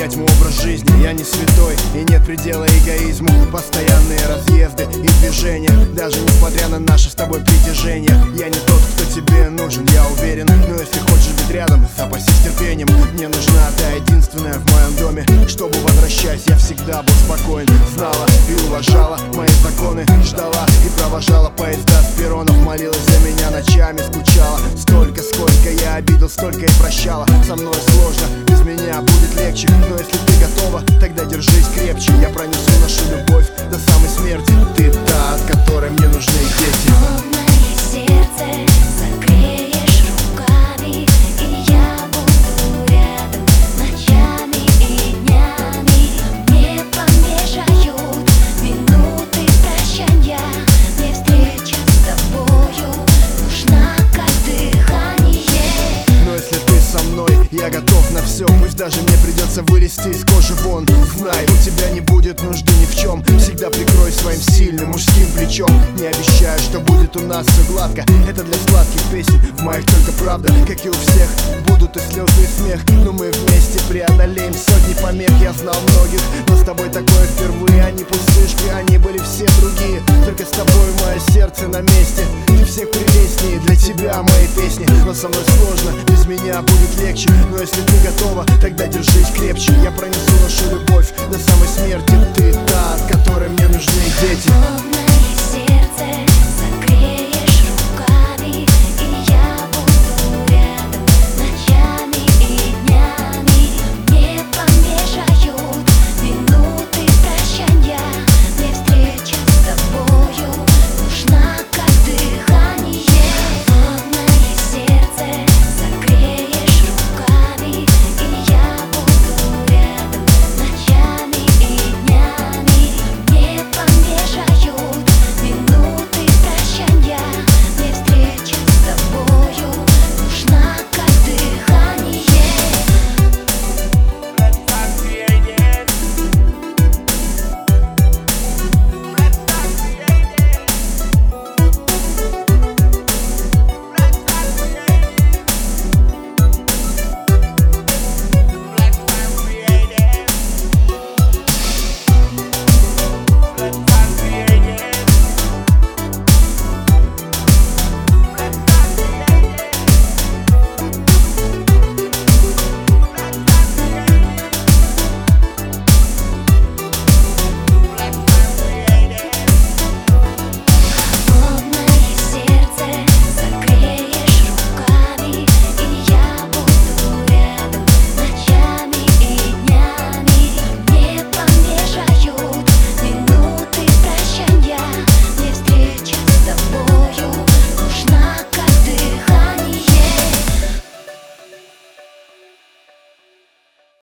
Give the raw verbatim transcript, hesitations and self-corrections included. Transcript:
менять мой образ жизни. Я не святой и нет предела эгоизму. Постоянные разъезды и движения, даже несмотря на наше с тобой притяжение. Я не тот, кто тебе нужен, я уверен. Но если хочешь быть рядом, запасись терпением. Мне нужна та единственная в моем доме, чтобы, возвращаясь, я всегда был спокоен. Знала и уважала мои законы, ждала и провожала поезда с перронов. Молилась за меня ночами, скучала. Столько, сколько я обидел, столько и прощала. Со мной сложно, без меня будет легче. Но если ты готова, тогда держись крепче. Я пронесу нашу любовь до самой смерти. Ты та, от которой мне нужны дети. Холодное сердце согреешь руками, и я буду рядом ночами и днями. Не помешают минуты прощанья. Мне встреча с тобою нужна как дыхание. Но если ты со мной, я готов на все. Пусть даже мне придется вылезти из кожи вон. Знай, у тебя не будет нужды ни в чем. Всегда прикрой своим сильным мужским плечом. Не обещаю, что будет у нас все гладко. Это для сладких песен, в моих только правда. Как и у всех, будут и слезы, и смех. Но мы вместе преодолеем сотни помех. Я знал многих, но с тобой такое впервые. Они пустышки, они были все другие. Только с тобой мое сердце на месте. Ты всех прелестнее, для тебя мои песни. Но со мной сложно, без меня будет легче. Но если ты готова, тогда держись крепче. Я пронесу нашу любовь до самой смерти. Ты та, от которой мне нужны дети.